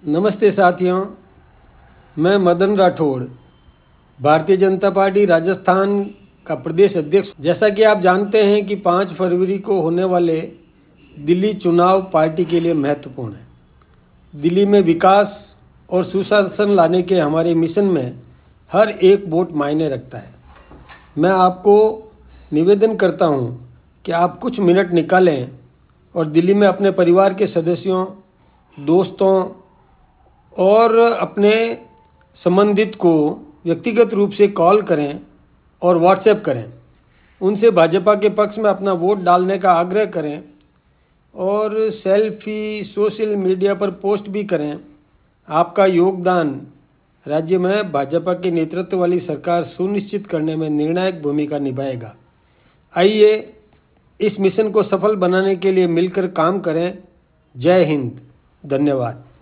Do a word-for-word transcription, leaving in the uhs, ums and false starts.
नमस्ते साथियों, मैं मदन राठौड़, भारतीय जनता पार्टी राजस्थान का प्रदेश अध्यक्ष। जैसा कि आप जानते हैं कि पाँच फरवरी को होने वाले दिल्ली चुनाव पार्टी के लिए महत्वपूर्ण है। दिल्ली में विकास और सुशासन लाने के हमारे मिशन में हर एक वोट मायने रखता है। मैं आपको निवेदन करता हूं कि आप कुछ मिनट निकालें और दिल्ली में अपने परिवार के सदस्यों, दोस्तों और अपने संबंधित को व्यक्तिगत रूप से कॉल करें और व्हाट्सएप करें। उनसे भाजपा के पक्ष में अपना वोट डालने का आग्रह करें और सेल्फी सोशल मीडिया पर पोस्ट भी करें। आपका योगदान राज्य में भाजपा के नेतृत्व वाली सरकार सुनिश्चित करने में निर्णायक भूमिका निभाएगा। आइए इस मिशन को सफल बनाने के लिए मिलकर काम करें। जय हिंद, धन्यवाद।